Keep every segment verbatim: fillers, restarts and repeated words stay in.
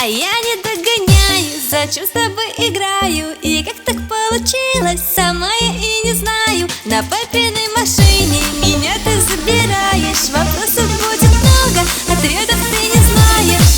я не догоняю, за чувств с тобой играю. И как так получилось, сама я и не знаю. На папиной машине меня ты забираешь. Вопросов будет много, ответов ты не знаешь.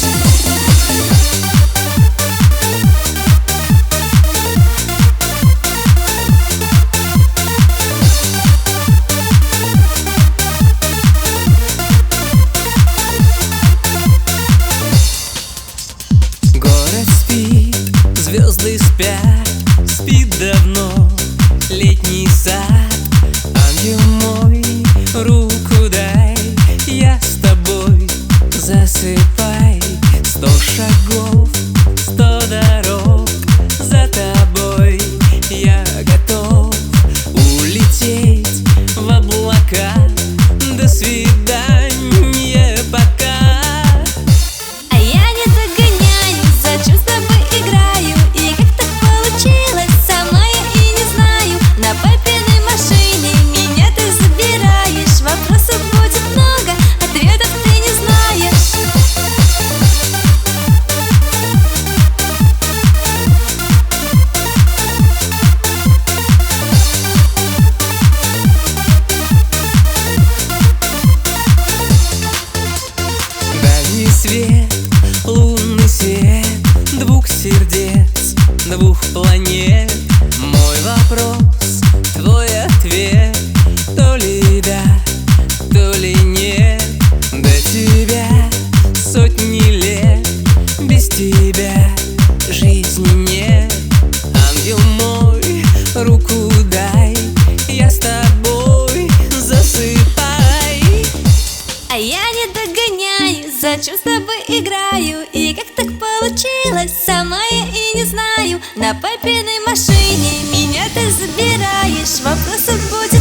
Город спит, звезды спят, спит давно летний сад. Ангел мой, руку дай, я с тобой, засыпай. Сто шагов, сто дорог, за тобой я готов улететь в облака. До свидания, пока. А я не догоняю, за чувств с тобой играю. И как так получилось, сама я и не знаю. На папиной машине меня ты забираешь. Вопросов будет много, ответов ты не знаешь. Дальний свет, лунный свет, двух сердец, двух планет. Мой вопрос, твой ответ, то ли да, то ли нет. До тебя сотни лет, без тебя жизни нет. Ангел мой, руку дай, я с тобой, засыпай. А я не догоняю, за чувств с тобой играю. И как так получилось, сама я и не знаю. На папиной машине меня ты забираешь. Вопросов будет